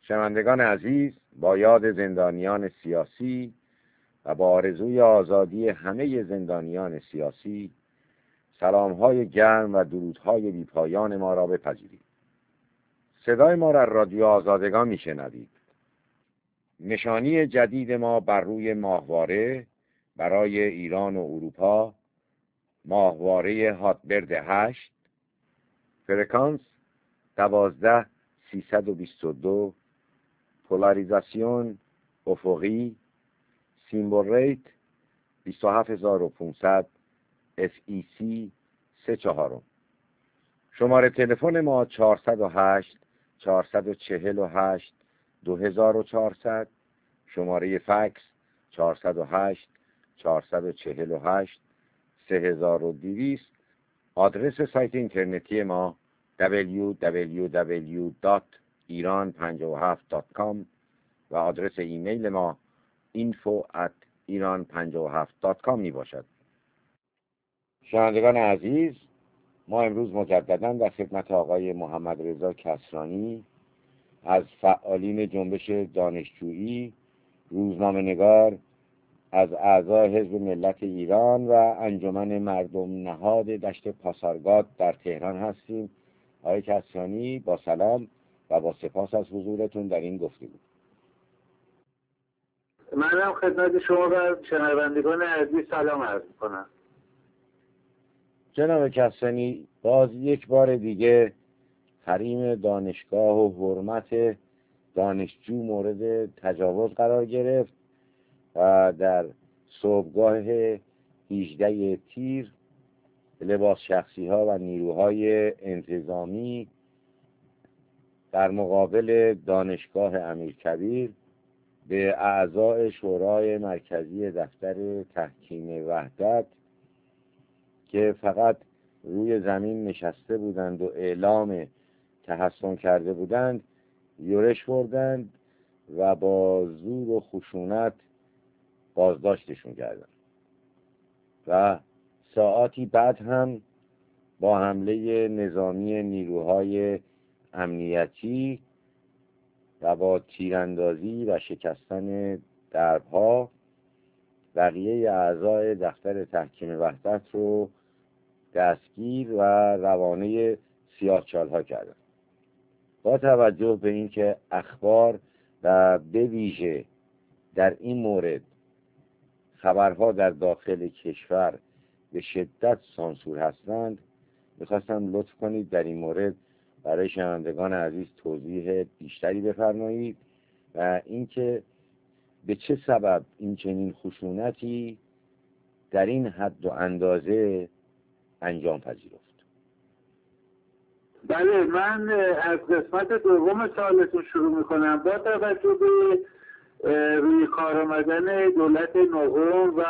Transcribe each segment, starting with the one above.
شنوندگان عزیز، با یاد زندانیان سیاسی و با آرزوی آزادی همه زندانیان سیاسی، سلام‌های گرم و درودهای بی‌پایان ما را بپذیرید. صدای ما را رادیو آزادگان میشنوید. نشانی جدید ما بر روی ماهواره برای ایران و اروپا، ماهواره هاتبرد 8، فرکانس 12322، پولاریزاسیون افقی، سیمبل ریت 27500، FEC 34. شماره تلفن ما 408 448 2400، شماره فکس 408 448 3200. آدرس سایت اینترنتی ما www.iran57.com و آدرس ایمیل ما info@iran57.com می باشد. شنوندگان عزیز، ما امروز مجدداً در خدمت آقای محمد رضا کسرانی از فعالین جنبش دانشجویی، روزنامه‌نگار، از اعضای حزب ملت ایران و انجمن مردم نهاد دشت پاسارگاد در تهران هستیم. آقای کسرانی، با سلام و با سپاس از حضورتون در این گفتگو. منم خدمت شما و شنوندگان عزیز سلام عرض می‌کنم. جناب کسرانی، باز یک بار دیگه حریم دانشگاه و حرمت دانشجو مورد تجاوز قرار گرفت و در صبحگاه 18 تیر لباس شخصی ها و نیروهای انتظامی در مقابل دانشگاه امیرکبیر به اعضای شورای مرکزی دفتر تحکیم وحدت که فقط روی زمین نشسته بودند و اعلام تحصن کرده بودند یورش بردند و با زور و خشونت بازداشتشون کردند و ساعاتی بعد هم با حمله نظامی نیروهای امنیتی و با تیراندازی و شکستن درها بقیه اعضای دفتر تحکیم وحدت رو دستگیر و روانه سیاه‌چال‌ها کردند. با توجه به اینکه اخبار و به ویژه در این مورد خبرها در داخل کشور به شدت سانسور هستند، میخواستم لطف کنید در این مورد برای شنوندگان عزیز توضیح بیشتری بفرمایید و اینکه به چه سبب این چنین خشونتی در این حد و اندازه انجام پذیرفت. بله، من از قسمت دوم سوالتون شروع میکنم. با توجه به روی کار آمدن دولت نهم و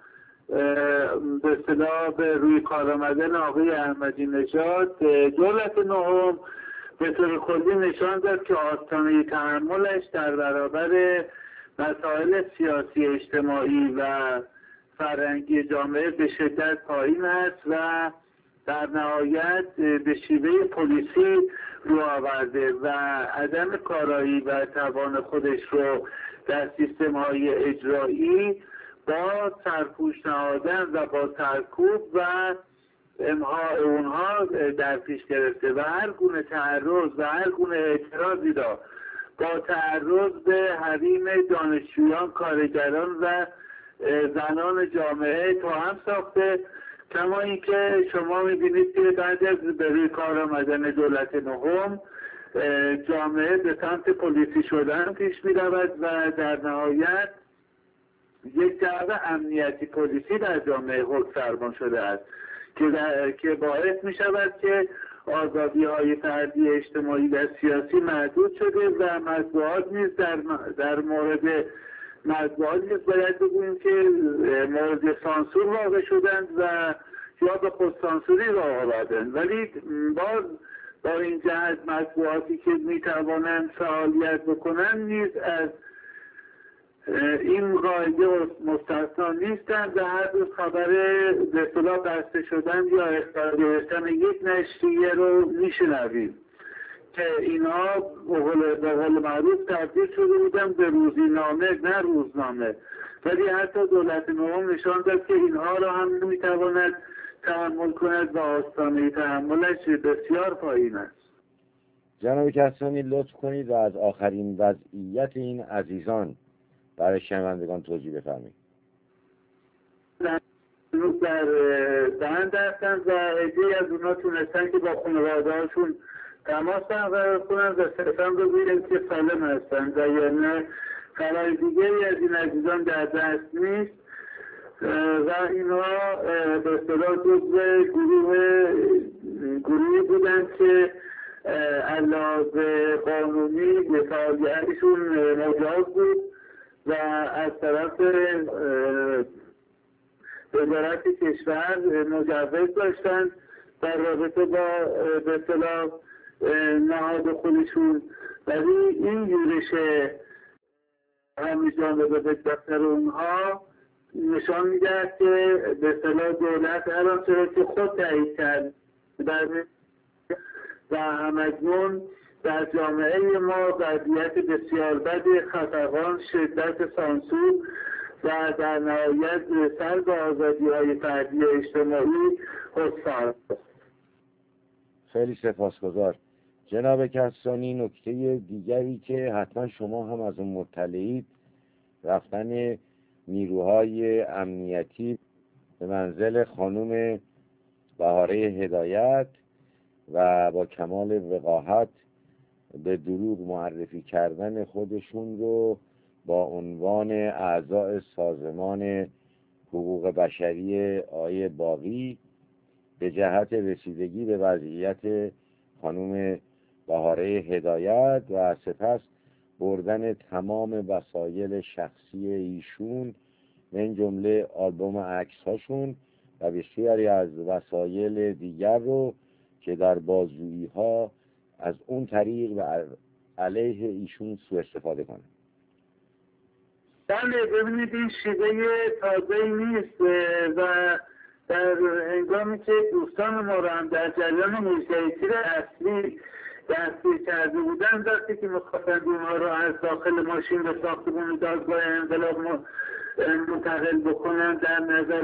به اصطلاح به روی کار آمدن آقای احمدی نژاد، دولت نهم به طور کلی نشان داد که آستانه تحملش در برابر مسائل سیاسی، اجتماعی و فرهنگی جامعه به شدت پایین است و در نهایت به شیوه پلیسی رو آورده و عدم کارایی و توان خودش رو در سیستم‌های اجرایی با سرپوش نهادن و با سرکوب و امها اونها در پیش گرفته و هر گونه تعرض و هر گونه اعتراضی را با تعرض به حریم دانشجویان، کارگران و زنان جامعه توأم ساخته. کما اینکه شما می‌بینید که بعد از به روی کار آمدن دولت نهم جامعه به سمت پلیسی شدن پیش می‌رود و در نهایت یک جو امنیتی پلیسی در جامعه حکم فرما شده است که باعث می‌شود که آزادی‌های فردی، اجتماعی و سیاسی محدود شده و مطبوعات نیز در مورد مطبوعات نیز باید بگوییم که مورد سانسور واقع شدند و یا به خود سانسوری راه آوردند. ولی باز با این جهت مطبوعاتی که میتوانند فعالیت بکنند نیز از این قاعده مستثنا نیستند و هر روز خبر به اصطلاح بسته شدن یا اخطار گرفتن یک نشریه رو میشنویم که اینا به قول معروف تبدیل شده بودن به روزینامه نه روزنامه، ولی حتی دولت نهم نشان داد که اینها را هم نمیتواند تحمل کند و آستانه تحملش بسیار پایین است. جناب کسانی لطف کنید و از آخرین وضعیت این عزیزان برای شنوندگان توضیح بفرمایید. در بند هستن و عده‌ای از اونا تونستن که با خانواده هاشون تماس برقرار کنن و صرفا بگویند که سالم هستن و یعنی خبر دیگری از این عزیزان در دست نیست و اینها به اصطلاح جزو گروهی بودن که علاوه قانونی فعالیتشون مجاز بود و از طرف وزارت کشور مجوز داشتن در رابطه با به اصطلاح نهاد خودشون، ولی این یورش همیجانبه به دفتر اونها نشان میدهد که به اصطلاح دولت هر آنچه را که خود تایید کرد و همکنون در جامعه ما وضعیت بسیار بد خفقان، شدت سانسور و در نهایت سلب آزادی‌های فردی اجتماعی حسار. خیلی سپاسگزار جناب کسانی. نکته دیگری که حتما شما هم از اون مطلعید، رفتن نیروهای امنیتی به منزل خانم بهاره هدایت و با کمال وقاحت به دروغ معرفی کردن خودشون رو با عنوان اعضای سازمان حقوق بشری آقای باقی به جهت رسیدگی به وضعیت خانم بهاره هدایت و سپس بردن تمام وسایل شخصی ایشون من جمله آلبوم عکس هاشون و بسیاری از وسایل دیگر رو که در بازجویی ها از اون طریق و علیه ایشون سوء استفاده کنن. بله، ببینید این شیوه تازه نیست و در هنگامی که دوستان ما را هم در جریان موسیقی اصلی دستگیر کرده بودن، وقتی که می‌خواستند اونها را از داخل ماشین به ساختمان دادگاه انقلاب منتقل بکنن در نظر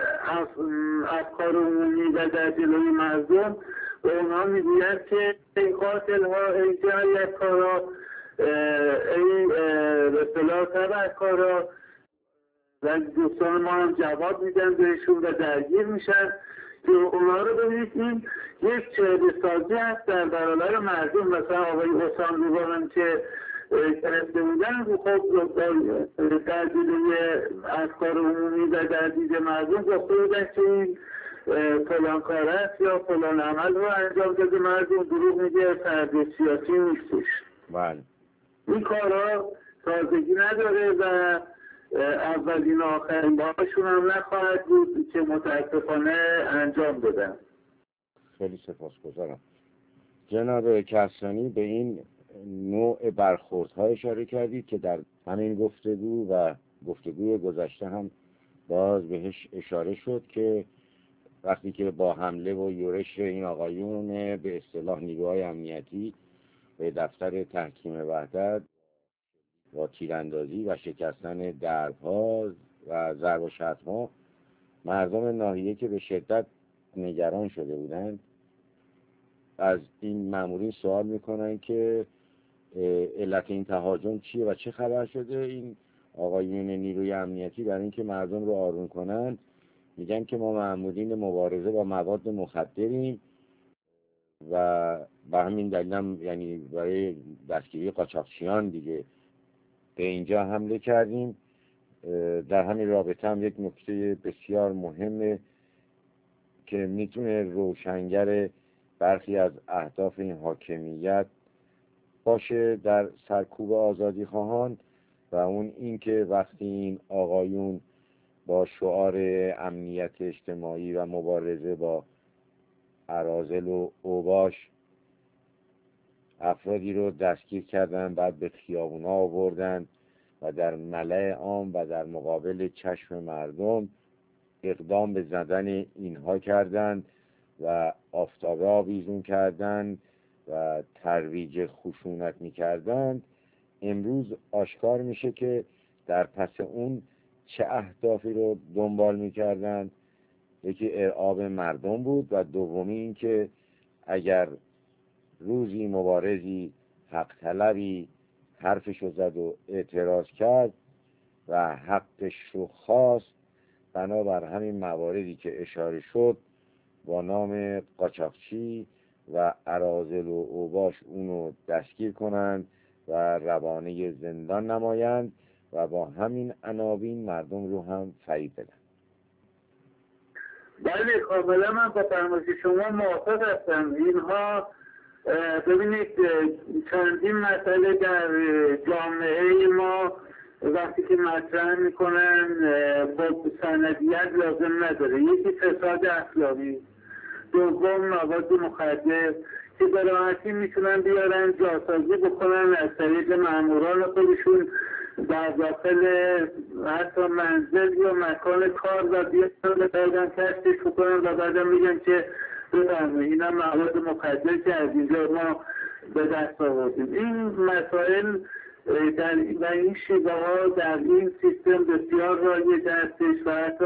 افکار عمومی و در جلوی مردم، و اونها میگویند که ای قاتل ها، ای جنایتکارا، ای به اصطلاح تبهکارا، و دوستان ما هم جواب میدن بهشون و درگیر میشن که اونها رو ببینید این یک چهره سازی هست در برابر مردم. مثلا آقای حسام روبانم که گرفته بودن، خب در جلوی افکار عمومی و در دید مردم گفته بودن که این فلان کار است یا فلان عمل رو انجام داده، مردم دروغ میگه، فرد سیاسی نیستش. بله، این کارها تازگی نداره و اولین آخرین بارشون هم نخواهد بود که متاسفانه انجام بدن. خیلی سپاسگزارم جناب کسانی. به این نوع برخوردها اشاره کردید که در همین گفتگو و گفتگوی گذشته هم باز بهش اشاره شد که وقتی که با حمله و یورش این آقایون به اصطلاح نیروهای امنیتی به دفتر تحکیم وحدت با تیراندازی و شکستن درها و ضرب و شتم‌ها مردم ناحیه که به شدت نگران شده بودند از این مامورین سوال میکنن که علت این تهاجم چیه و چه خبر شده. این آقایون نیروی امنیتی برای اینکه مردم رو آروم کنن میگن که ما مامورین مبارزه با مواد مخدریم و به همین دلیل هم یعنی برای دستگیری قاچاقچیان دیگه به اینجا حمله کردیم. در همین رابطه هم یک نکته بسیار مهمه که میتونه روشنگر برخی از اهداف این حاکمیت باشه در سرکوب آزادی خواهان و اون این که وقتی این آقایون با شعار امنیت اجتماعی و مبارزه با اراذل و اوباش افرادی رو دستگیر کردن، بعد به خیابونا آوردن و در ملأ عام و در مقابل چشم مردم اقدام به زدن اینها کردند و آفتابه آویزون کردند و ترویج خشونت میکردند، امروز آشکار میشه که در پس اون چه اهدافی رو دنبال میکردند. یکی ارعاب مردم بود و دومی این که اگر روزی مبارزی حق طلبی حرفشو زد و اعتراض کرد و حقش رو خواست، بنابر همین مواردی که اشاره شد با نام قاچاقچی و اراذل و اوباش اونو دستگیر کنند و روانه زندان نمایند و با همین عناوین مردم رو هم فریب بدن. بله کاملا من با فرمایش شما موافق هستم. اینها ببینید چندین مسئله در جامعه ما وقتی که مطرح میکنن خب سندیت لازم نداره. یکی فساد اخلاقی، دوم مواد مخدر که به راحتی میتونن بیارن جاسازی بکنن از طریق ماموران خودشون در داخل حتی منزل یا مکان کار و بیارن کشفش بکنن و بعدا میگن که بفرمایید اینا مواد مخدر که از اینجا ما به دست آوردیم. این مسائل در این شیوه ها در این سیستم بسیار رایج هستش و حتی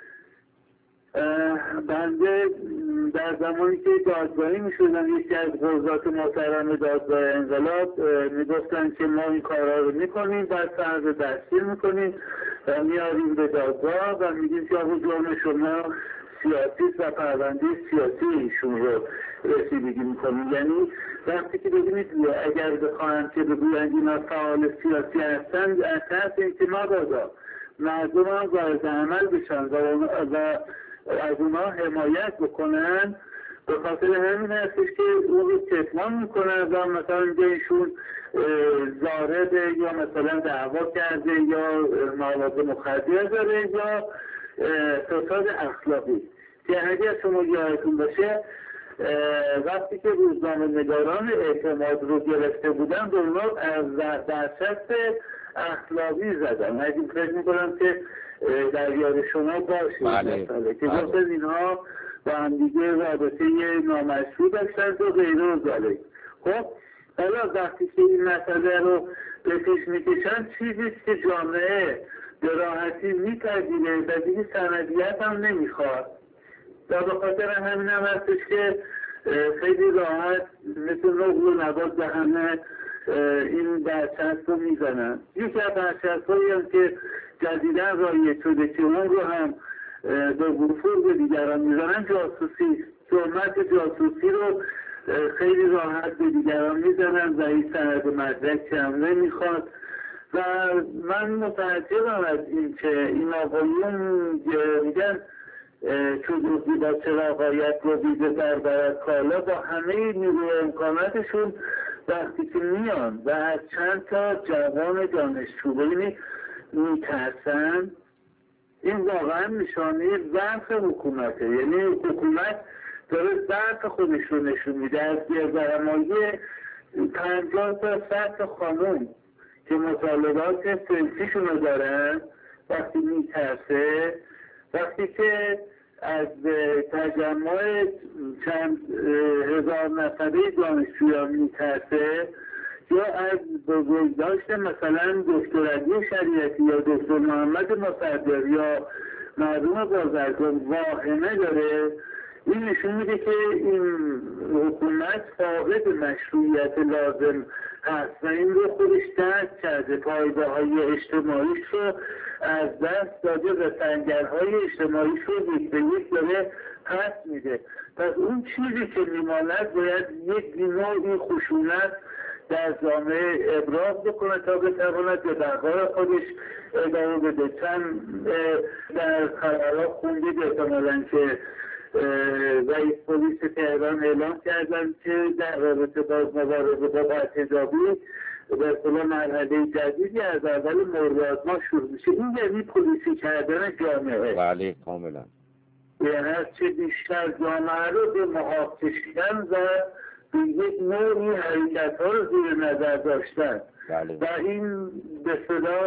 بنده در زمانی که دادگاهی میشدن یکی از قضات محترم دادگاه انقلاب میگفتن که ما این کارها رو میکنیم، بعد فرد دستگیر میکنیم و میاریم به دادگاه و میگیم که آقا جرم شما سیاسی و پرونده سیاسی ایشون رو رسیدگی میکنیم. یعنی وقتی که ببینید اگر بخواهند که بگویند اینا فعال سیاسی هستند از طرف اینکه مبادا مردم هم وارد عمل بشن و از اونا حمایت بکنن، به خاطر همین هستش که اون رو کتمان میکنن و مثلا اینجا ایشون زارده یا مثلا دعوا کرده یا مواد مخدر داره یا فساد اخلاقی. که اگر شما یادتون باشه وقتی که روزنامه نگاران اعتماد رو گرفته بودن به اونا از درصد اخلاقی زدن. اگه فکر میکنم که در یاد شما باشه که گفتن اینها با هم دیگه رابطه نامشروع داشتند و غیره و ذالک. خب حالا وقتی که این مسئله رو به پیش میکشن چیزیست که جامعه به راحتی میپذیره و دیگه سندیت هم نمیخواد و به خاطر همین هم هستش که خیلی راحت مثل نقل و نبات به همه این برچسب رو میزنن. یکی از برچسب هایی هم که جدیدن رایج شده که اون رو هم به وفور به دیگران میزنن جاسوسی. تهمت جاسوسی رو خیلی راحت به دیگران میزنن و این سند مدرک هم نمیخواد و من متعجبم از این که این آقایون میگن چوبوزی با چراغایت رو بیده در برد کالا با همه نیروی امکاناتشون وقتی که میان و از چند تا جوان دانشجو ببینید میترسن، این واقعا نشانه ضعف حکومته. یعنی حکومت داره ضعف خودش رو نشون میده. از گردرمایی 50 تا 100 تا خانوم که مطالبات سنفیشون رو دارن وقتی میترسه، وقتی که از تجمع چند هزار نفره دانشجویان میترسه یا از بزرگداشت مثلا دکتر علی شریعتی یا دکتر محمد مصدق یا مردم بازرگان واهمه داره، این نشون میده که این حکومت فاقد مشروعیت لازم هست و این رو خودش درک کرده. پایگاه های اجتماعیش رو از دست داده و سنگرهای اجتماعیش رو یک به یک داره پس میده. پس اون چیزی که میماند باید یک نوعی خشونت در جامعه ابراز بکنه تا بتواند به بقای خودش ادامه بده. چند در خبرها خوندید احتمالاً که رئیس پلیس تهران اعلام کردن که در رابطه با مبارزه با اعتدابی به اصطلاح مرحله جدیدی از اول مرداد ماه شروع میشه. این یعنی پلیسی کردن جامعه. بله کاملا. یعنی هرچه بیشتر جامعه رو به محاق کشیدن و به یک نوعی حرکت ها رو زیر نظر داشتن. بله. و این به اصطلاح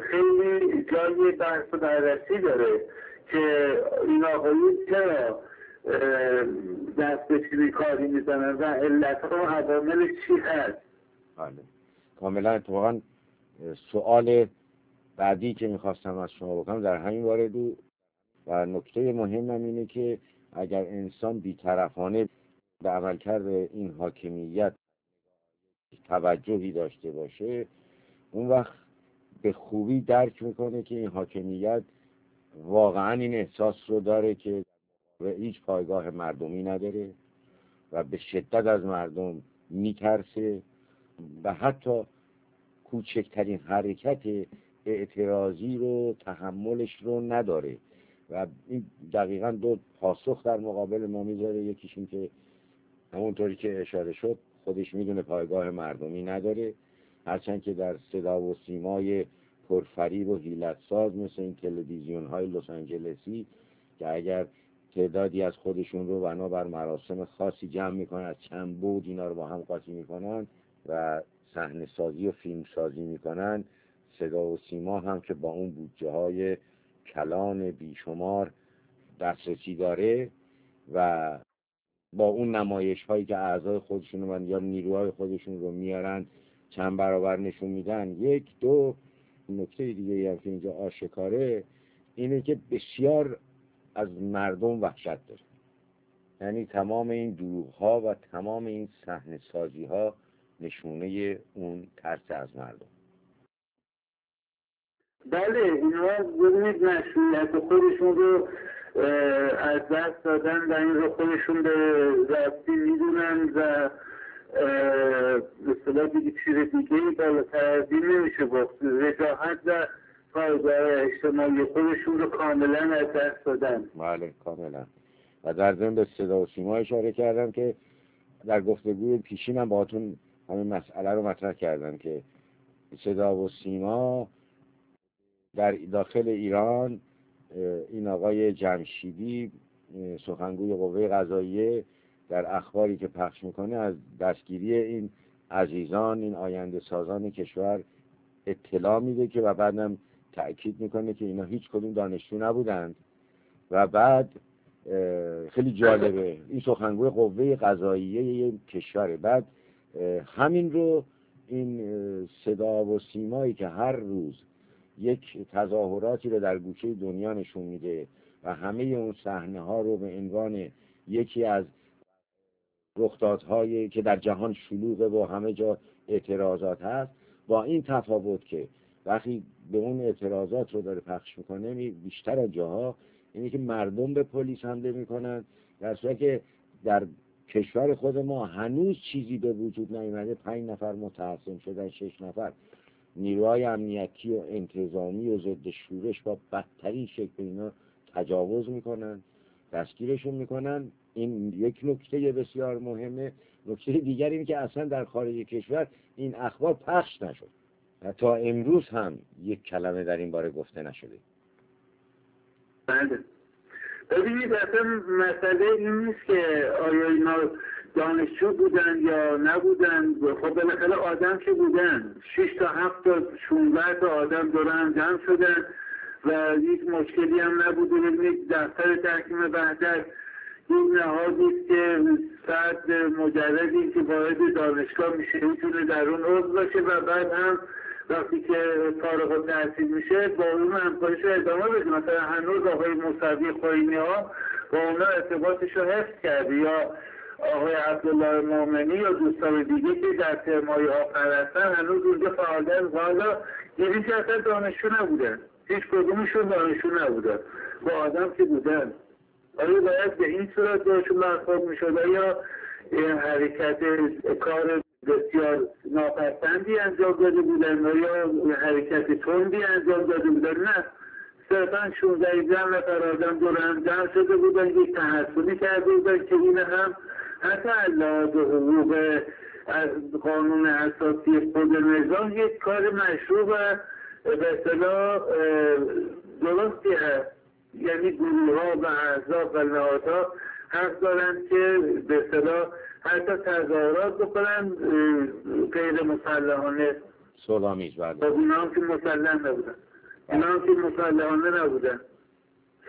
خیلی جای بحث و بررسی داره که این آقایی چرا دست به چیزی کاری میزنن و علتها و عواملش چی هست؟ بله کاملا. اتفاقا سوال بعدی که میخواستم از شما بکنم در همین وارد بود و نکته مهمم اینه که اگر انسان بی‌طرفانه به عملکرد این حاکمیت توجهی داشته باشه، اون وقت به خوبی درک میکنه که این حاکمیت واقعا این احساس رو داره که هیچ پایگاه مردمی نداره و به شدت از مردم میترسه و حتی کوچکترین حرکت اعتراضی رو تحملش رو نداره و این دقیقاً دو پاسخ در مقابل ما میذاره. یکیش این که همونطوری که اشاره شد خودش میدونه پایگاه مردمی نداره، هرچند که در صدا و سیمای پرفریب و حیلت‌ساز مثل این تلویزیون های لس آنجلسی که اگر تعدادی از خودشون رو بنابر مراسم خاصی جمع میکنن، از چند بود اینا رو با هم قاطی میکنن و صحنه سازی و فیلم سازی میکنن، صدا و سیما هم که با اون بودجه های کلان بیشمار دسترسی داره و با اون نمایش هایی که اعضای خودشون رو یا نیروهای خودشون رو میارن چند برابر نشون میدن. یک دو نکته دیگه هم که اینجا آشکاره اینه که بسیار از مردم وحشت داره، یعنی تمام این دروغ ها و تمام این صحنه سازی ها نشونه اون ترس از مردم. بله اینا ببینید مسئولیت خودشون رو از دست دادن و این رو خودشون به راستی میدونن و به اصطلاح دیگه چیز دیگه بالاتر از این نمیشه گفت. وجاهت و پایگاه اجتماعی خودشون رو کاملا از دست دادن. بله کاملا. و در ضمن به صدا و سیما اشاره کردم که در گفتگوی پیشینم باهاتون همین مسئله رو مطرح کردم که صدا و سیما در داخل ایران، این آقای جمشیدی سخنگوی قوه قضاییه در اخباری که پخش میکنه از دستگیری این عزیزان، این آینده سازان کشور اطلاع میده که و بعدم تأکید میکنه که اینا هیچ کدوم دانشجو نبودند و بعد خیلی جالبه این سخنگوی قوه قضاییه کشوره، بعد همین رو این صدا و سیمایی که هر روز یک تظاهراتی رو در گوشه دنیا نشون میده و همه اون صحنه ها رو به عنوان یکی از رخدادهایی که در جهان شلوغه و همه جا اعتراضات هست، با این تفاوت که وقتی به اون اعتراضات رو داره پخش میکنه بیشتر از جاها اینه که مردم به پلیس حمله میکنن، در صورتی که در کشور خود ما هنوز چیزی به وجود نیامده. 5 نفر متهم شدن، 6 نفر نیروهای امنیتی و انتظامی و ضد شورش با بدترین شکل اینا تجاوز میکنن، دستگیرشون میکنن. این یک نکته بسیار مهمه. نکته دیگر این که اصلا در خارج کشور این اخبار پخش نشد و تا امروز هم یک کلمه در این باره گفته نشده. بله ببینید اصلا مسئله این نیست که آیا اینا دانشجو بودن یا نبودن. خب بالاخره آدم که بودن، 6 تا 7 تا 16 تا آدم دور هم جمع شدن و هیچ مشکلی هم نبوده. ببینید دفتر تحکیم وحدت این نهادی که فرد مجردی که وارد دانشگاه میشه میتونه در اون عضو باشه و بعد هم وقتی که فارغ التحصیل میشه با اون همکاریش رو ادامه بده. مثلا هنوز آقای موسوی خوئینی ها با اونا ارتباطش رو حفظ کرده، یا آقای عبدالله مومنی یا دوستان دیگه که در ترمای آخر هستن هنوز اونجا فعالیت والا دیدیم که اصلا دانشجو نبودن، هیچ کدومشون دانشجو نبودن، با آدم که بودن. آیا باید به این صورت باشون برخورد میشد یا حرکت کار بسیار ناپسندی انجام داده بودن یا حرکت تندی انجام داده بودن؟ نه، صرفا 16 نفر آدم دور هم جمع شده بودن، یک تحصیلی کرده بودن که این هم حتی لحاظ حقوق از قانون اساسی خود نظام یک کار مشروع و به اصطلاح درستی هست. یعنی گروه ها و احزاب و نهادها حق دارند که به اصطلاح حتی تظاهرات بکنن غیر مسلحانه. صلح‌آمیز. خب اینا هم که مسلح نبودن، اینا هم که مسلحانه نبودن،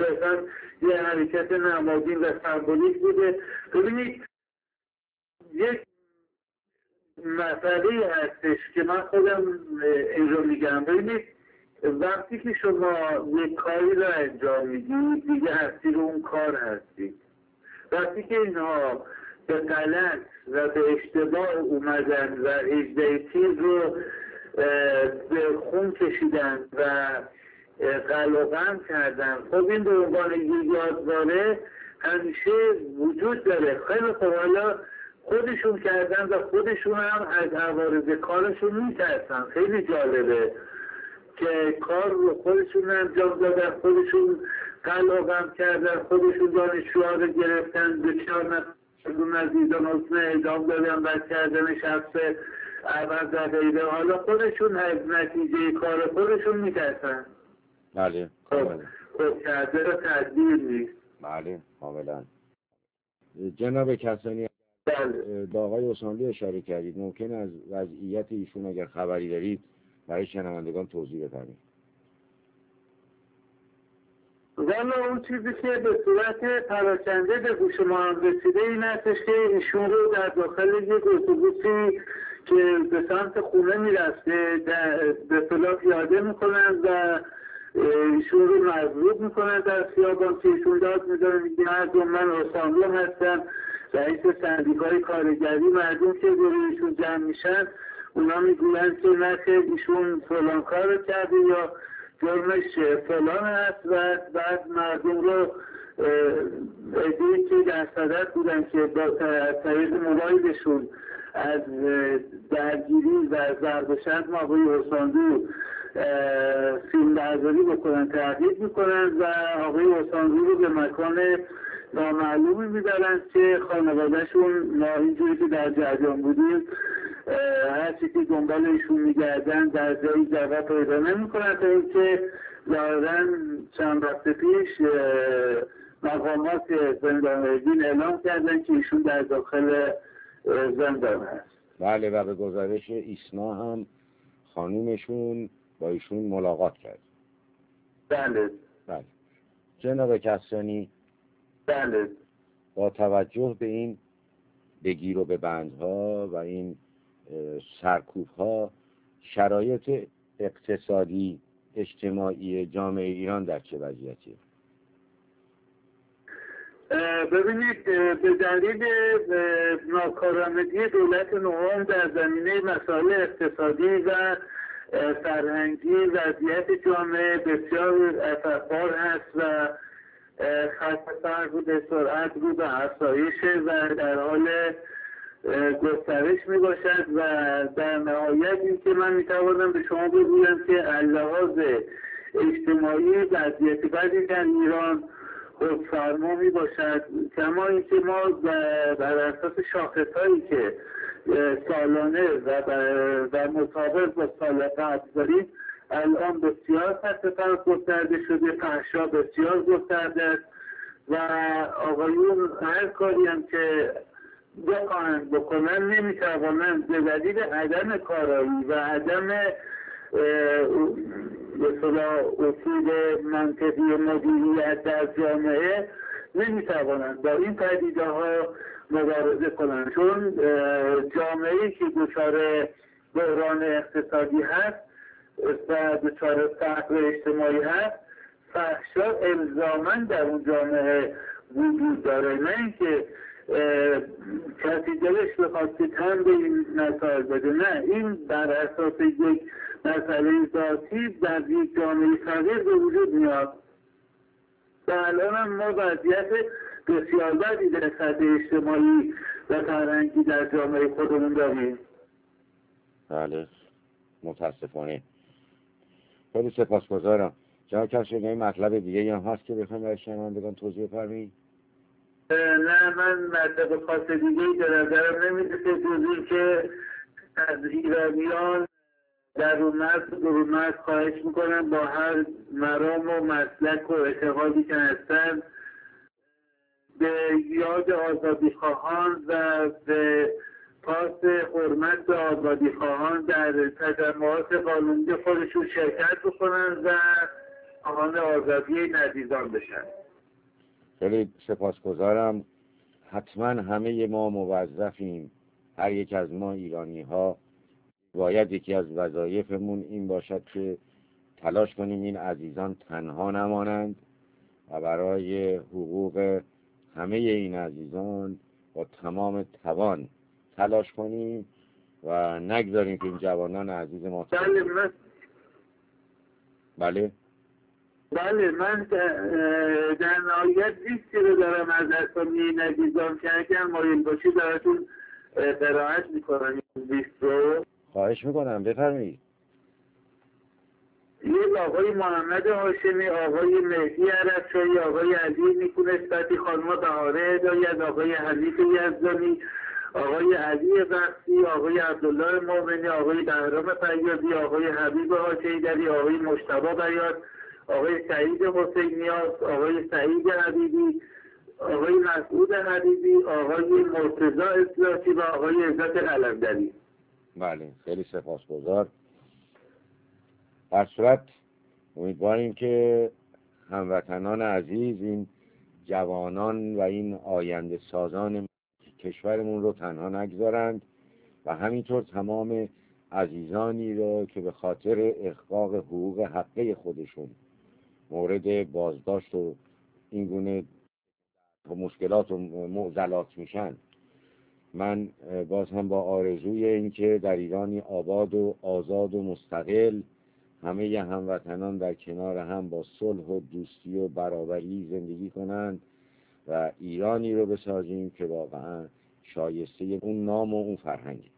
صرفا یه حرکت نمادین و سمبولیک بوده. ببینید یک مسئله هستش که من خودم این رو میگم. ببینید وقتی که شما یک کاری رو انجام میدید دیگه اسیر اون کار هستید. وقتی که اینها به غلط و به اشتباه اومدن و اجده تیز رو به خون کشیدن و قلقم کردن، خب این به عنوان یک یادواره همیشه وجود داره. خیلی خب حالا خودشون کردن و خودشون هم از عوارض کارشون میترسن. خیلی جالبه که کار رو خودشون انجام دادن، خودشون قلقم کردن، خودشون دانشجوها رو گرفتن، به 4 نفر عزیزان حکم اعدام دادن، بعد کردن شخص عوض و غیره. حالا خودشون از نتیجه کار خودشون میترسن. بله خب کرده رو تدبیر نیست. بله کاملا. جناب کسانی بله. با آقای حسینلی اشاره کردید، ممکن از وضعیت ایشون اگر خبری دارید برای شنوندگان توضیح بفرمایید. والا اون چیزی که به صورت پراکنده به گوش ما هم رسیده این هستش که ایشون رو در داخل یک اتوبوسی که به سمت خونه میرفته به اصطلاح پیاده میکنن و ایشون رو مضروب میکنن در خیابان، که ایشون داد میداره میگه مردم من حسینلی هستم، رئیس سندیکای کارگری. مردم که روی ایشون جمع میشن اونا میگوین که نه ایشون فلان کار رو کرده یا جرمش فلان هست و بعد مردم رو ادهی که در صدر بودن که با طریق موبایلشون از درگیری و ضرب شتم آقای حسینلی فیلم برداری بکنن، تحقیق میکنن و آقای حسینلی رو به مکان نامعلومی میبرن که خانوادهشون ما اینجوری که در جریان بودیم هرچی که دنبال ایشون میگردن در جایی جواب پیدا نمیکنن، تا اینکه ظاهرا چند وقت پیش مقامات زندان‌دین اعلام کردن که ایشون در داخل زندان هست. بله و به گزارش ایسنا هم خانومشون با ایشون ملاقات کرد. بله. جناب کسانی بله. با توجه به این بگیر و ببندها و این سرکوبها، شرایط اقتصادی اجتماعی جامعه ایران در چه وضعیتیه؟ ببینید به دلیل ناکارآمدی دولت نهم در زمینه مسائل اقتصادی و فرهنگی وضعیت جامعه بسیار افقار هست و خط فرق به سرعت رو به افزایش و در حال گسترش می باشد و در نهایت این که من می توانم به شما بگویم که لحاظ اجتماعی وضعیت بدی در ایران خودفرما می باشد، کما اینکه ما بر اساس شاخصهایی که سالانه و مطابق با سال قبل داریم الان بسیار خط فرق گسترده شده، فحشا بسیار گسترده است و آقایون هر کاری هم که بخواهند بکنن نمیتوانند به دلیل عدم کارایی و عدم اصول منطقی مدیریت در جامعه نمیتوانند با این پدیده ها مبارزه کنند، چون جامعه‌ای که دچار بحران اقتصادی هست و دچار فقر اجتماعی هست فحشا الزاماً در اون جامعه وجود داره، نه اینکه کسی دلش بخواد که تن به این مسائل بده. نه، این بر اساس یک مسئله ذاتی در یک جامعه فقیر به وجود میاد و الان هم ما وضعیت بسیار بدی در سطح اجتماعی و فرهنگی در جامعه خودمون داریم. بله متاسفانه. خیلی سپاسگزارم. جناب کسانی این مطلب دیگه هم هست که بخوایم برای شنوندگان توضیح فرمایید؟ نه، من مطلب خاص دیگه‌ای به نظرم نمی‌رسه جز این که از ایرانیان در برون مرز خواهش میکنم با هر مرام و مسلک و اعتقادی که هستن به یاد آزادیخواهان و به پاس حرمت به آزادیخواهان در تجمعات قانونی خودشون شرکت بکنن و خواهان آزادی این عزیزان بشن. خیلی سپاسگزارم. حتما همه ما موظفیم، هر یک از ما ایرانی ها باید یکی از وظایفمون این باشد که تلاش کنیم این عزیزان تنها نمانند و برای حقوق همه این عزیزان با تمام توان تلاش کنیم و نگذاریم که این جوانان عزیز ما بله من در نهایت لیستی رو دارم از اسامی این عزیزان که اگر مایل باشی براتون قرائت میکنم این لیست رو. خواهش میکنم بفرمایید. یک آقای محمد هاشمی، آقای مهدی عربشاهی، آقای علی نیکونسبتی، خانم بهاره هدایت، آقای حنیف یزدانی، آقای علی بخشی، آقای عبدالله مومنی، آقای بهرام فیاضی، آقای حبیب حاجیدری، آقای مجتبی بیات، آقای سعید حسینیاز، آقای سعید حبیبی، آقای مسعود حبیبی، آقای مرتضی اصلاحی و آقای عزت قلندری. بله خیلی سپاسگزار. در صورت امیدواریم که هموطنان عزیز، این جوانان و این آینده سازان کشورمون رو تنها نگذارند و همینطور تمام عزیزانی رو که به خاطر احقاق حقوق حقه خودشون مورد بازداشت و این گونه مشکلات و معضلات میشن. من باز هم با آرزوی اینکه در ایرانی آباد و آزاد و مستقل همه هموطنان در کنار هم با صلح و دوستی و برابری زندگی کنند و ایرانی رو بسازیم که واقعا شایسته اون نام و اون فرهنگی.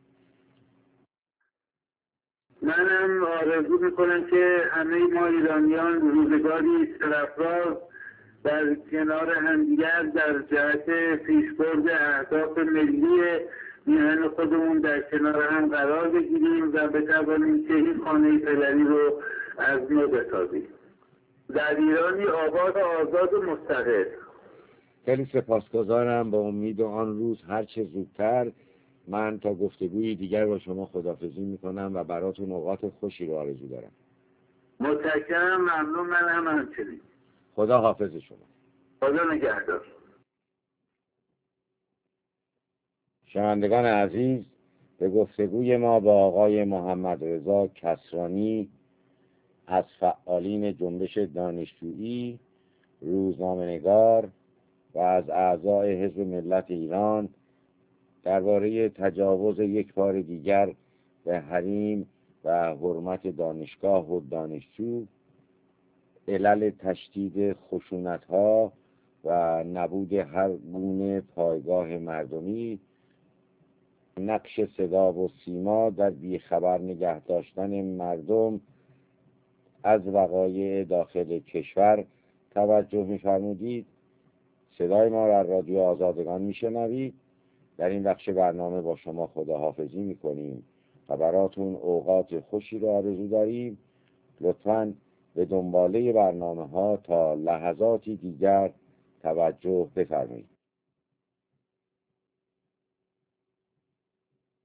منم آرزو میکنم که همه ما ایرانیان روزگاری سرافراز در کنار همدیگر در جهت پیشبرد اهداف ملی میهن خودمون در کنار هم قرار بگیریم و بتوانیم که این خانه پدری رو از نو بسازیم در ایرانی آباد و آزاد و مستقل. خیلی سپاسگزارم. با امید آن روز هر چه زودتر من تا گفتگوی دیگر با شما خداحافظی میکنم و براتون اوقات خوشی رو آرزو دارم. متشکرم، ممنون. من هم همچنین. خدا حافظ شما. خدا نگهدار. شنوندگان عزیز، به گفتگوی ما با آقای محمد رضا کسرانی از فعالین جنبش دانشجویی، روزنامه‌نگار و از اعضای حزب ملت ایران درباره تجاوز یک بار دیگر به حریم و حرمت دانشگاه و دانشجو، علل تشدید خشونت‌ها و نبود هر گونه پایگاه مردمی، نقش صدا و سیما در بیخبر نگه داشتن مردم از وقایع داخل کشور توجه می‌فرمودید. صدای ما را رادیو آزادگان میشنوید. در این بخش برنامه با شما خداحافظی میکنیم و براتون اوقات خوشی را آرزو داریم. لطفاً به دنباله برنامه ها تا لحظاتی دیگر توجه بفرمایید.